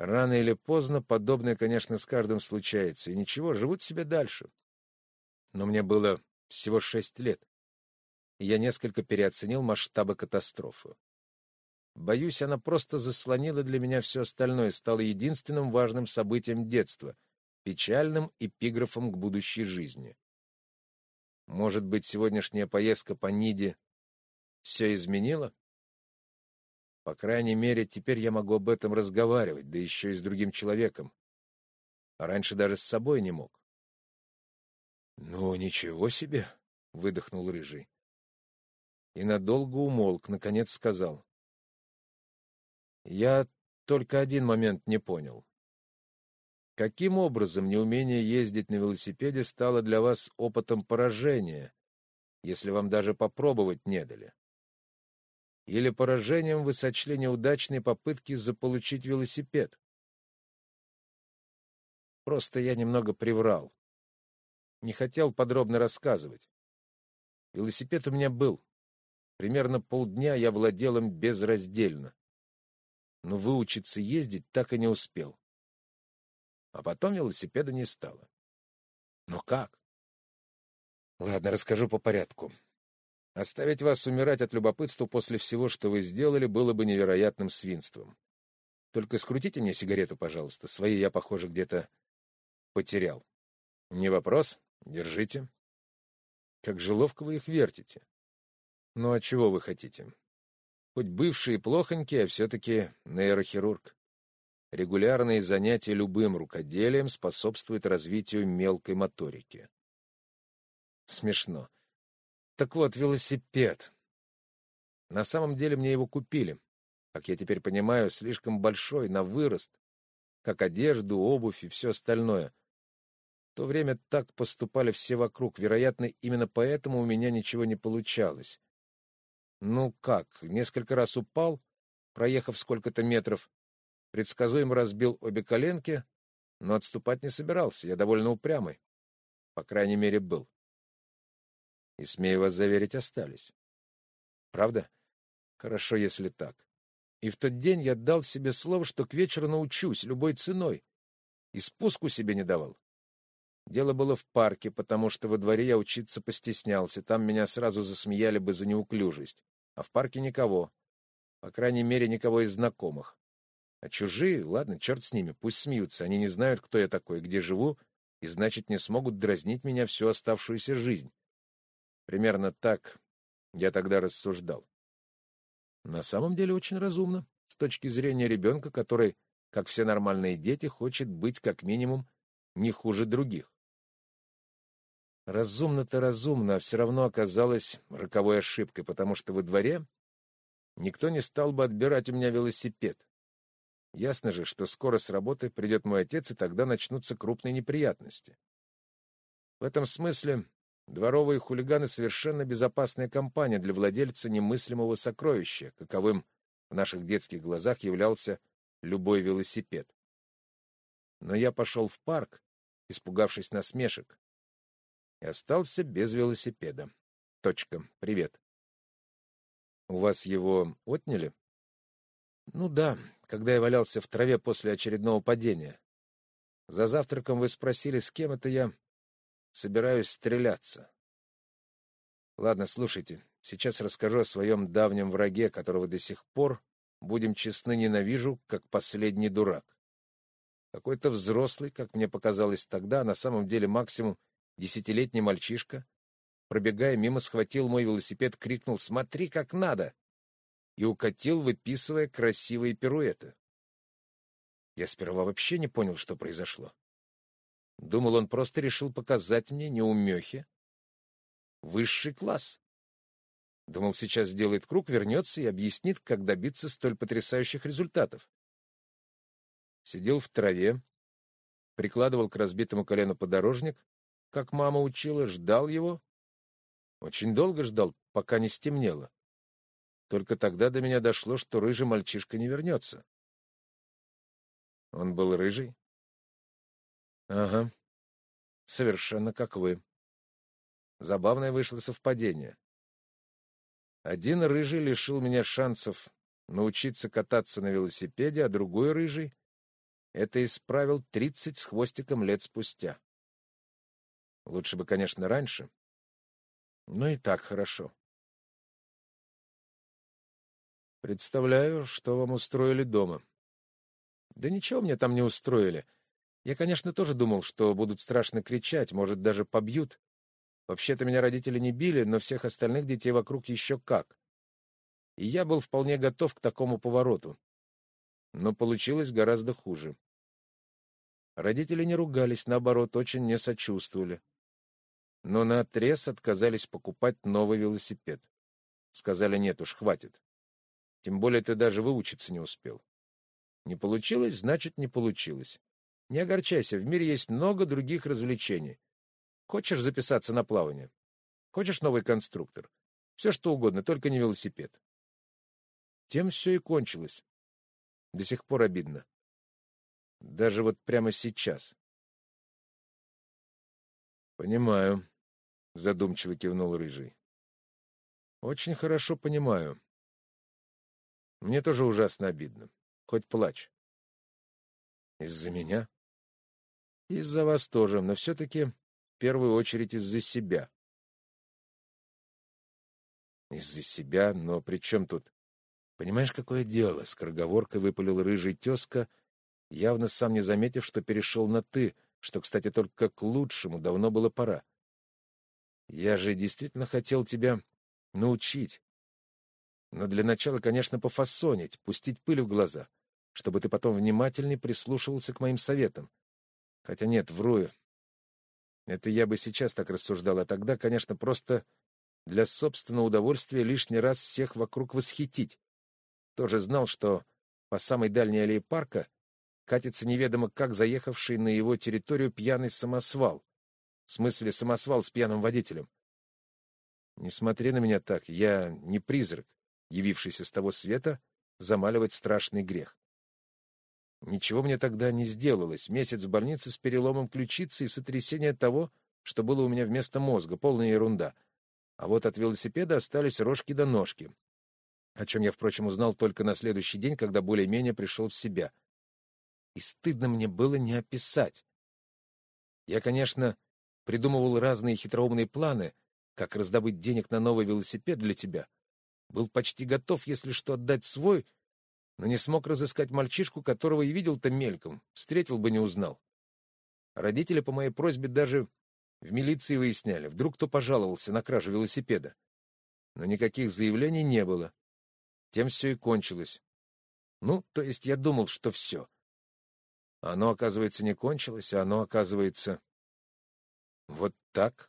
Рано или поздно подобное, конечно, с каждым случается. И ничего, живут себе дальше. Но мне было всего 6 лет, и я несколько переоценил масштабы катастрофы. Боюсь, она просто заслонила для меня все остальное, стала единственным важным событием детства, печальным эпиграфом к будущей жизни. Может быть, сегодняшняя поездка по Ниде все изменила? По крайней мере, теперь я могу об этом разговаривать, да еще и с другим человеком. А раньше даже с собой не мог. «Ну, ничего себе!» — выдохнул Рыжий. И надолго умолк, наконец сказал. «Я только один момент не понял. Каким образом неумение ездить на велосипеде стало для вас опытом поражения, если вам даже попробовать не дали? Или поражением вы сочли неудачные попытки заполучить велосипед? Просто я немного приврал. Не хотел подробно рассказывать. Велосипед у меня был. Примерно полдня я владел им безраздельно. Но выучиться ездить так и не успел. А потом велосипеда не стало. Но как? Ладно, расскажу по порядку. Оставить вас умирать от любопытства после всего, что вы сделали, было бы невероятным свинством. Только скрутите мне сигарету, пожалуйста. Свои я, похоже, где-то потерял. Не вопрос. Держите. Как же ловко вы их вертите. Ну, а чего вы хотите? Хоть бывший и плохонький, а все-таки нейрохирург. Регулярные занятия любым рукоделием способствуют развитию мелкой моторики. Смешно. Так вот, велосипед. На самом деле мне его купили. Как я теперь понимаю, слишком большой, на вырост. Как одежду, обувь и все остальное. В то время так поступали все вокруг. Вероятно, именно поэтому у меня ничего не получалось. Ну как, несколько раз упал, проехав сколько-то метров, предсказуемо разбил обе коленки, но отступать не собирался, я довольно упрямый. По крайней мере, был. И, смею вас заверить, остались. Правда? Хорошо, если так. И в тот день я дал себе слово, что к вечеру научусь, любой ценой. И спуску себе не давал. Дело было в парке, потому что во дворе я учиться постеснялся, там меня сразу засмеяли бы за неуклюжесть. А в парке никого. По крайней мере, никого из знакомых. А чужие, ладно, черт с ними, пусть смеются. Они не знают, кто я такой, где живу, и, значит, не смогут дразнить меня всю оставшуюся жизнь. Примерно так я тогда рассуждал. На самом деле очень разумно, с точки зрения ребенка, который, как все нормальные дети, хочет быть как минимум не хуже других. Разумно-то разумно, а все равно оказалось роковой ошибкой, потому что во дворе никто не стал бы отбирать у меня велосипед. Ясно же, что скоро с работы придет мой отец, и тогда начнутся крупные неприятности. В этом смысле дворовые хулиганы — совершенно безопасная компания для владельца немыслимого сокровища, каковым в наших детских глазах являлся любой велосипед. Но я пошел в парк, испугавшись насмешек, и остался без велосипеда. Точка. Привет. У вас его отняли? Ну да, когда я валялся в траве после очередного падения. За завтраком вы спросили, с кем это я собираюсь стреляться. Ладно, слушайте, сейчас расскажу о своем давнем враге, которого до сих пор, будем честны, ненавижу, как последний дурак. Какой-то взрослый, как мне показалось тогда, а на самом деле максимум 10-летний мальчишка, пробегая мимо, схватил мой велосипед, крикнул «Смотри, как надо!» и укатил, выписывая красивые пируэты. Я сперва вообще не понял, что произошло. Думал, он просто решил показать мне, неумехе, высший класс. Думал, сейчас сделает круг, вернется и объяснит, как добиться столь потрясающих результатов. Сидел в траве, прикладывал к разбитому колену подорожник, как мама учила, ждал его. Очень долго ждал, пока не стемнело. Только тогда до меня дошло, что рыжий мальчишка не вернется. Он был рыжий? Ага, совершенно как вы. Забавное вышло совпадение. Один рыжий лишил меня шансов научиться кататься на велосипеде, а другой рыжий это исправил 30 с хвостиком лет спустя. Лучше бы, конечно, раньше, но и так хорошо. Представляю, что вам устроили дома. Да ничего мне там не устроили. Я, конечно, тоже думал, что будут страшно кричать, может, даже побьют. Вообще-то меня родители не били, но всех остальных детей вокруг еще как. И я был вполне готов к такому повороту. Но получилось гораздо хуже. Родители не ругались, наоборот, очень мне сочувствовали. Но наотрез отказались покупать новый велосипед. Сказали, нет уж, хватит. Тем более ты даже выучиться не успел. Не получилось, значит, не получилось. Не огорчайся, в мире есть много других развлечений. Хочешь записаться на плавание? Хочешь новый конструктор? Все что угодно, только не велосипед. Тем все и кончилось. До сих пор обидно. Даже вот прямо сейчас. Понимаю, задумчиво кивнул Рыжий. Очень хорошо понимаю. Мне тоже ужасно обидно. Хоть плачь. Из-за меня? Из-за вас тоже, но все-таки в первую очередь из-за себя. Из-за себя? Но при чем тут? Понимаешь, какое дело? Скороговоркой выпалил Рыжий тезка, явно сам не заметив, что перешел на «ты», что, кстати, только к лучшему, давно было пора. Я же действительно хотел тебя научить. Но для начала, конечно, пофасонить, пустить пыль в глаза, чтобы ты потом внимательнее прислушивался к моим советам. Хотя нет, вру. Это я бы сейчас так рассуждал, а тогда, конечно, просто для собственного удовольствия лишний раз всех вокруг восхитить. Тоже знал, что по самой дальней аллее парка катится неведомо как заехавший на его территорию пьяный самосвал. В смысле, самосвал с пьяным водителем. Не смотри на меня так, я не призрак, явившийся с того света замаливать страшный грех. Ничего мне тогда не сделалось. Месяц в больнице с переломом ключицы и сотрясение того, что было у меня вместо мозга, полная ерунда. А вот от велосипеда остались рожки до ножки, о чем я, впрочем, узнал только на следующий день, когда более-менее пришел в себя. И стыдно мне было не описать. Я, конечно, придумывал разные хитроумные планы, как раздобыть денег на новый велосипед для тебя. Был почти готов, если что, отдать свой, но не смог разыскать мальчишку, которого и видел-то мельком, встретил бы, не узнал. Родители по моей просьбе даже в милиции выясняли, вдруг кто пожаловался на кражу велосипеда. Но никаких заявлений не было. Тем все и кончилось. Ну, то есть я думал, что все. А оно, оказывается, не кончилось, а оно, оказывается, вот так.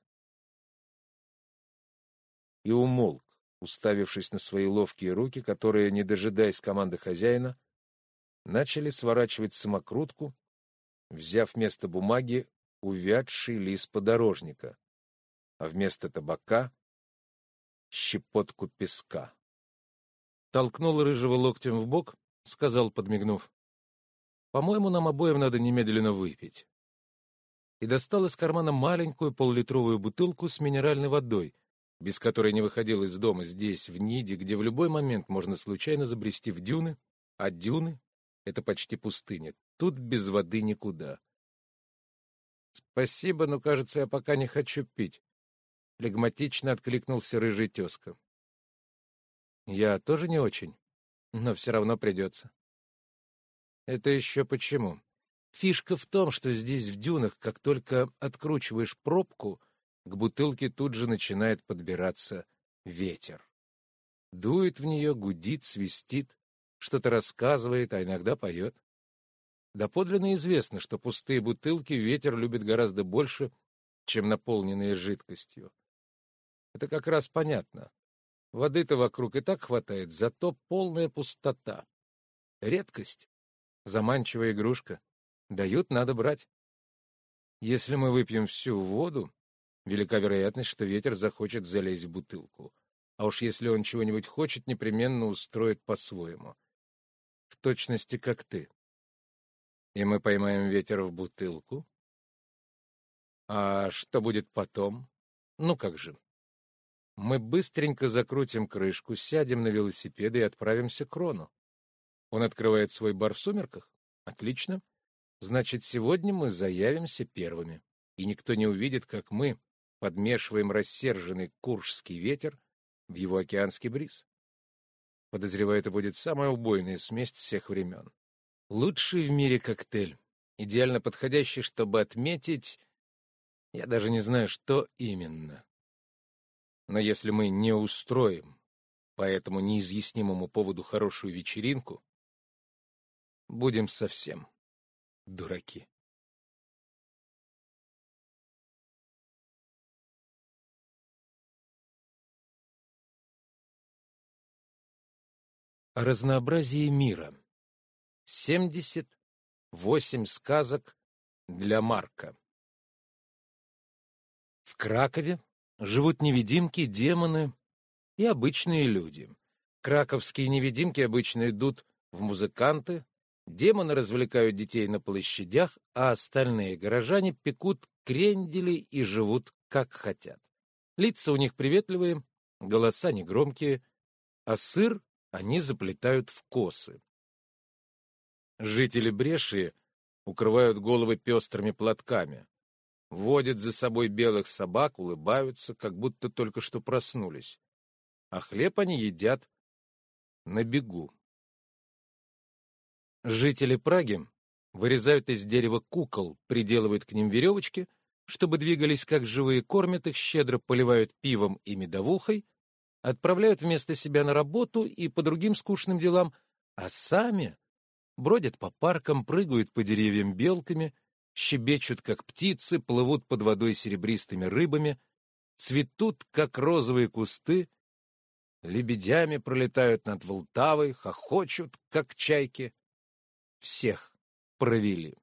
И умолк, уставившись на свои ловкие руки, которые, не дожидаясь команды хозяина, начали сворачивать самокрутку, взяв вместо бумаги увядший лист подорожника, а вместо табака — щепотку песка. Толкнул Рыжего локтем в бок, сказал, подмигнув: «По-моему, нам обоим надо немедленно выпить». И достал из кармана маленькую полулитровую бутылку с минеральной водой, без которой не выходил из дома здесь, в Ниде, где в любой момент можно случайно забрести в дюны, а дюны — это почти пустыня. Тут без воды никуда. «Спасибо, но, кажется, я пока не хочу пить», — флегматично откликнулся Рыжий тезка. «Я тоже не очень, но все равно придется». «Это еще почему?» «Фишка в том, что здесь, в дюнах, как только откручиваешь пробку, к бутылке тут же начинает подбираться ветер. Дует в нее, гудит, свистит, что-то рассказывает, а иногда поет. Доподлинно известно, что пустые бутылки ветер любит гораздо больше, чем наполненные жидкостью. Это как раз понятно. Воды-то вокруг и так хватает, зато полная пустота. Редкость, заманчивая игрушка. Дают, надо брать. Если мы выпьем всю воду, велика вероятность, что ветер захочет залезть в бутылку. А уж если он чего-нибудь хочет, непременно устроит по-своему. В точности, как ты. И мы поймаем ветер в бутылку. А что будет потом? Ну как же. Мы быстренько закрутим крышку, сядем на велосипеды и отправимся к Рону. Он открывает свой бар в сумерках? Отлично. Значит, сегодня мы заявимся первыми, и никто не увидит, как мы подмешиваем рассерженный куршский ветер в его океанский бриз. Подозреваю, это будет самая убойная смесь всех времен. Лучший в мире коктейль, идеально подходящий, чтобы отметить... Я даже не знаю, что именно. Но если мы не устроим по этому неизъяснимому поводу хорошую вечеринку, будем совсем дураки. О разнообразии мира. 78 сказок для Марка. В Кракове живут невидимки, демоны и обычные люди. Краковские невидимки обычно идут в музыканты, демоны развлекают детей на площадях, а остальные горожане пекут крендели и живут как хотят. Лица у них приветливые, голоса негромкие, а сыр они заплетают в косы. Жители Бреши укрывают головы пестрыми платками, водят за собой белых собак, улыбаются, как будто только что проснулись, а хлеб они едят на бегу. Жители Праги вырезают из дерева кукол, приделывают к ним веревочки, чтобы двигались как живые, кормят их, щедро поливают пивом и медовухой, отправляют вместо себя на работу и по другим скучным делам, а сами бродят по паркам, прыгают по деревьям белками, щебечут, как птицы, плывут под водой серебристыми рыбами, цветут, как розовые кусты, лебедями пролетают над Волтавой, хохочут, как чайки. Всех провели.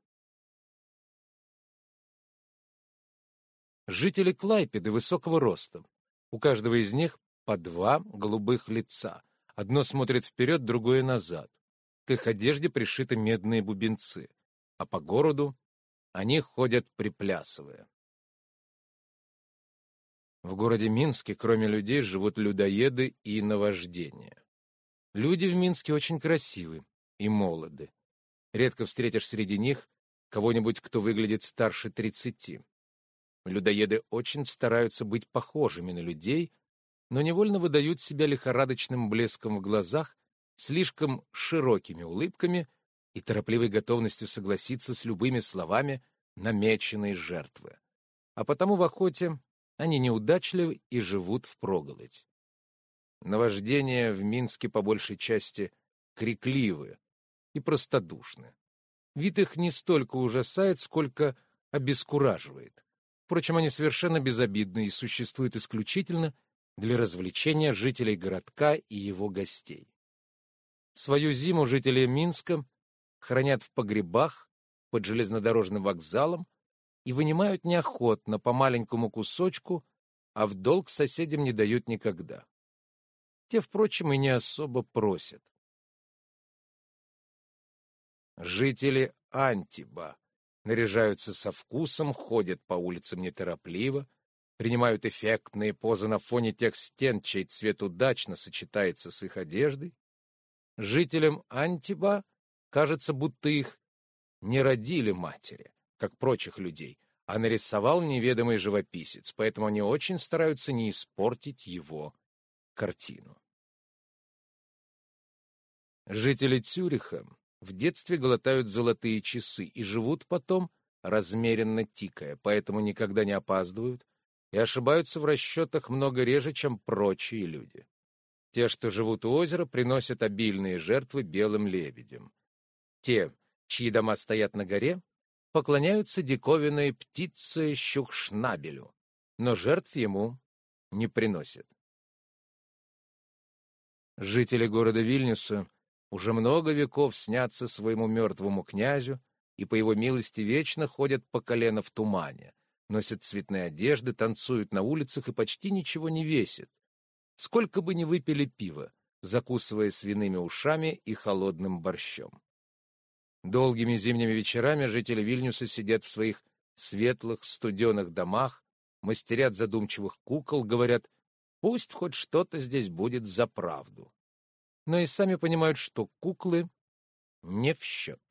Жители Клайпеды высокого роста. У каждого из них по два голубых лица. Одно смотрит вперед, другое назад. К их одежде пришиты медные бубенцы, а по городу они ходят приплясывая. В городе Минске, кроме людей, живут людоеды и наваждения. Люди в Минске очень красивы и молоды. Редко встретишь среди них кого-нибудь, кто выглядит старше 30. Людоеды очень стараются быть похожими на людей, но невольно выдают себя лихорадочным блеском в глазах, слишком широкими улыбками и торопливой готовностью согласиться с любыми словами намеченной жертвы. А потому в охоте они неудачливы и живут впроголодь. Наваждения в Минске по большей части крикливы и простодушны. Вид их не столько ужасает, сколько обескураживает. Впрочем, они совершенно безобидны и существуют исключительно для развлечения жителей городка и его гостей. Свою зиму жители Минска хранят в погребах под железнодорожным вокзалом и вынимают неохотно по маленькому кусочку, а в долг соседям не дают никогда. Те, впрочем, и не особо просят. Жители Антиба наряжаются со вкусом, ходят по улицам неторопливо, принимают эффектные позы на фоне тех стен, чей цвет удачно сочетается с их одеждой. Жителям Антиба кажется, будто их не родили матери, как прочих людей, а нарисовал неведомый живописец, поэтому они очень стараются не испортить его картину. Жители Цюриха в детстве глотают золотые часы и живут потом, размеренно тикая, поэтому никогда не опаздывают и ошибаются в расчетах много реже, чем прочие люди. Те, что живут у озера, приносят обильные жертвы белым лебедям. Те, чьи дома стоят на горе, поклоняются диковинной птице Щухшнабелю, но жертв ему не приносят. Жители города Вильнюса уже много веков снятся своему мертвому князю и по его милости вечно ходят по колено в тумане, носят цветные одежды, танцуют на улицах и почти ничего не весят, сколько бы ни выпили пива, закусывая свиными ушами и холодным борщом. Долгими зимними вечерами жители Вильнюса сидят в своих светлых, студеных домах, мастерят задумчивых кукол, говорят, пусть хоть что-то здесь будет взаправду. Но и сами понимают, что куклы не в счет.